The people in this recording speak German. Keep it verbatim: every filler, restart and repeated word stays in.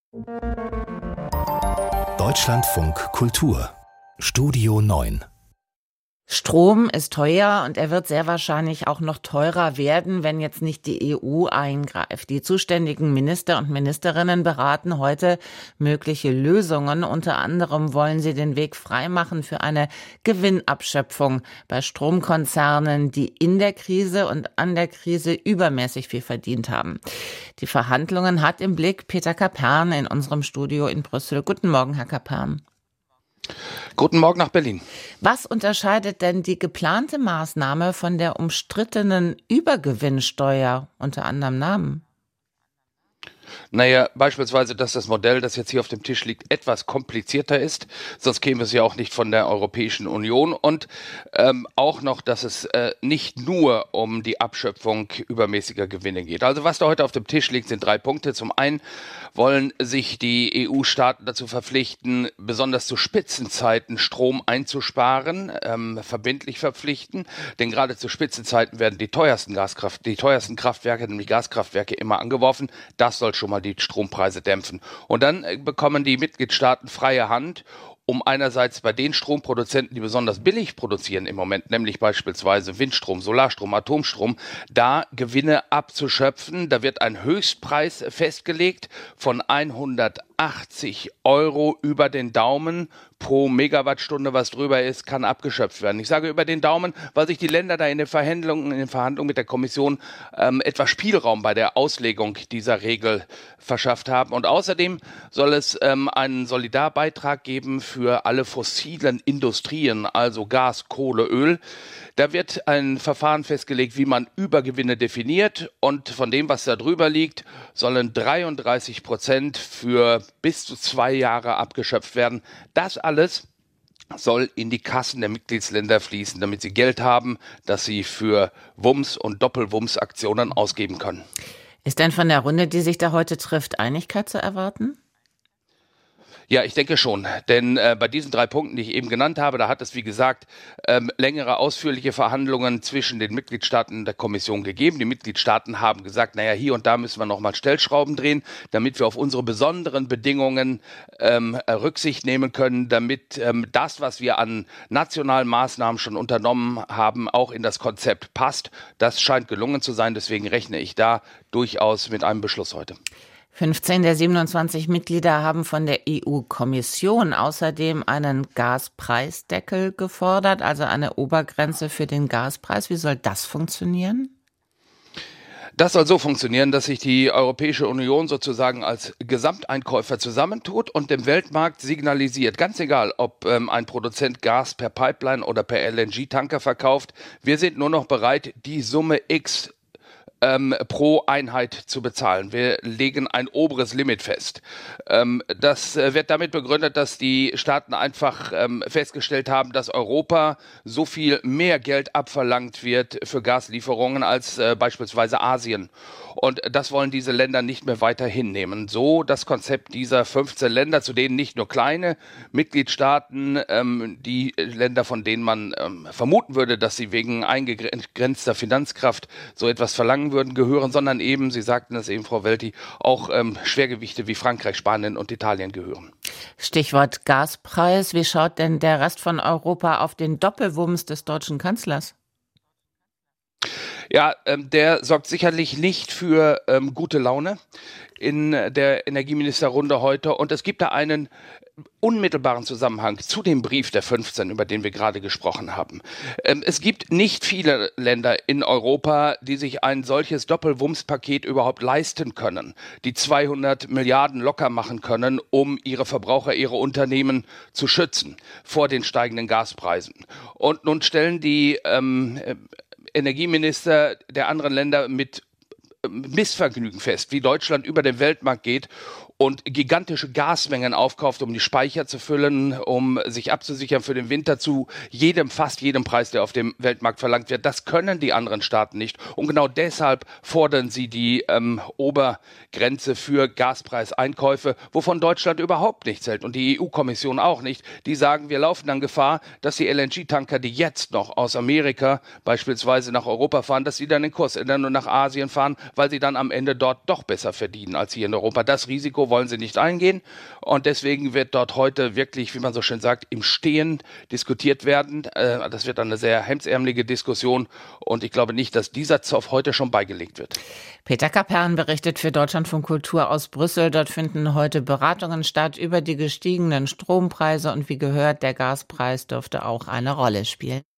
Deutschlandfunk Kultur Studio neun. Strom ist teuer und er wird sehr wahrscheinlich auch noch teurer werden, wenn jetzt nicht die E U eingreift. Die zuständigen Minister und Ministerinnen beraten heute mögliche Lösungen. Unter anderem wollen sie den Weg freimachen für eine Gewinnabschöpfung bei Stromkonzernen, die in der Krise und an der Krise übermäßig viel verdient haben. Die Verhandlungen hat im Blick Peter Kapern in unserem Studio in Brüssel. Guten Morgen, Herr Kapern. Guten Morgen nach Berlin. Was unterscheidet denn die geplante Maßnahme von der umstrittenen Übergewinnsteuer unter anderem Namen? Naja, beispielsweise, dass das Modell, das jetzt hier auf dem Tisch liegt, etwas komplizierter ist. Sonst käme es ja auch nicht von der Europäischen Union. Und ähm, auch noch, dass es äh, nicht nur um die Abschöpfung übermäßiger Gewinne geht. Also was da heute auf dem Tisch liegt, sind drei Punkte. Zum einen wollen sich die E U-Staaten dazu verpflichten, besonders zu Spitzenzeiten Strom einzusparen, ähm, verbindlich verpflichten. Denn gerade zu Spitzenzeiten werden die teuersten Gaskraft, die teuersten Kraftwerke, nämlich Gaskraftwerke, immer angeworfen. Das soll schon mal die Strompreise dämpfen. Und dann bekommen die Mitgliedstaaten freie Hand, um einerseits bei den Stromproduzenten, die besonders billig produzieren im Moment, nämlich beispielsweise Windstrom, Solarstrom, Atomstrom, da Gewinne abzuschöpfen. Da wird ein Höchstpreis festgelegt von hundertachtzig Euro über den Daumen pro Megawattstunde, was drüber ist, kann abgeschöpft werden. Ich sage über den Daumen, weil sich die Länder da in den Verhandlungen, in den Verhandlungen mit der Kommission ähm, etwas Spielraum bei der Auslegung dieser Regel verschafft haben. Und außerdem soll es ähm, einen Solidarbeitrag geben für alle fossilen Industrien, also Gas, Kohle, Öl. Da wird ein Verfahren festgelegt, wie man Übergewinne definiert, und von dem, was da drüber liegt, sollen dreiunddreißig Prozent für bis zu zwei Jahre abgeschöpft werden. Das alles soll in die Kassen der Mitgliedsländer fließen, damit sie Geld haben, das sie für Wumms- und Doppelwumms-Aktionen ausgeben können. Ist denn von der Runde, die sich da heute trifft, Einigkeit zu erwarten? Ja, ich denke schon, denn äh, bei diesen drei Punkten, die ich eben genannt habe, da hat es, wie gesagt, ähm, längere, ausführliche Verhandlungen zwischen den Mitgliedstaaten und der Kommission gegeben. Die Mitgliedstaaten haben gesagt, naja, hier und da müssen wir nochmal Stellschrauben drehen, damit wir auf unsere besonderen Bedingungen ähm, Rücksicht nehmen können, damit ähm, das, was wir an nationalen Maßnahmen schon unternommen haben, auch in das Konzept passt. Das scheint gelungen zu sein, deswegen rechne ich da durchaus mit einem Beschluss heute. fünfzehn der siebenundzwanzig Mitglieder haben von der E U-Kommission außerdem einen Gaspreisdeckel gefordert, also eine Obergrenze für den Gaspreis. Wie soll das funktionieren? Das soll so funktionieren, dass sich die Europäische Union sozusagen als Gesamteinkäufer zusammentut und dem Weltmarkt signalisiert, ganz egal, ob ähm, ein Produzent Gas per Pipeline oder per L N G-Tanker verkauft, wir sind nur noch bereit, die Summe X Ähm, pro Einheit zu bezahlen. Wir legen ein oberes Limit fest. Ähm, das äh, wird damit begründet, dass die Staaten einfach ähm, festgestellt haben, dass Europa so viel mehr Geld abverlangt wird für Gaslieferungen als äh, beispielsweise Asien. Und das wollen diese Länder nicht mehr weiter hinnehmen. So das Konzept dieser fünfzehn Länder, zu denen nicht nur kleine Mitgliedstaaten, ähm, die Länder, von denen man ähm, vermuten würde, dass sie wegen eingegrenzter Finanzkraft so etwas verlangen würden, gehören, sondern eben, Sie sagten das eben, Frau Welti, auch ähm, Schwergewichte wie Frankreich, Spanien und Italien gehören. Stichwort Gaspreis. Wie schaut denn der Rest von Europa auf den Doppelwumms des deutschen Kanzlers? Ja, ähm, der sorgt sicherlich nicht für ähm, gute Laune in der Energieministerrunde heute. Und es gibt da einen unmittelbaren Zusammenhang zu dem Brief der fünfzehn, über den wir gerade gesprochen haben. Ähm, es gibt nicht viele Länder in Europa, die sich ein solches Doppelwumms-Paket überhaupt leisten können, die zweihundert Milliarden locker machen können, um ihre Verbraucher, ihre Unternehmen zu schützen vor den steigenden Gaspreisen. Und nun stellen die ähm, Energieminister der anderen Länder mit Missvergnügen fest, wie Deutschland über den Weltmarkt geht und gigantische Gasmengen aufkauft, um die Speicher zu füllen, um sich abzusichern für den Winter zu jedem, fast jedem Preis, der auf dem Weltmarkt verlangt wird. Das können die anderen Staaten nicht. Und genau deshalb fordern sie die ähm, Obergrenze für Gaspreiseinkäufe, wovon Deutschland überhaupt nichts hält und die E U-Kommission auch nicht. Die sagen, wir laufen dann Gefahr, dass die L N G-Tanker, die jetzt noch aus Amerika beispielsweise nach Europa fahren, dass sie dann den Kurs ändern und nach Asien fahren, weil sie dann am Ende dort doch besser verdienen als hier in Europa. Das Risiko wollen sie nicht eingehen und deswegen wird dort heute wirklich, wie man so schön sagt, im Stehen diskutiert werden. Das wird eine sehr hemdsärmelige Diskussion und ich glaube nicht, dass dieser Zoff heute schon beigelegt wird. Peter Kapern berichtet für Deutschlandfunk Kultur aus Brüssel. Dort finden heute Beratungen statt über die gestiegenen Strompreise und wie gehört, der Gaspreis dürfte auch eine Rolle spielen.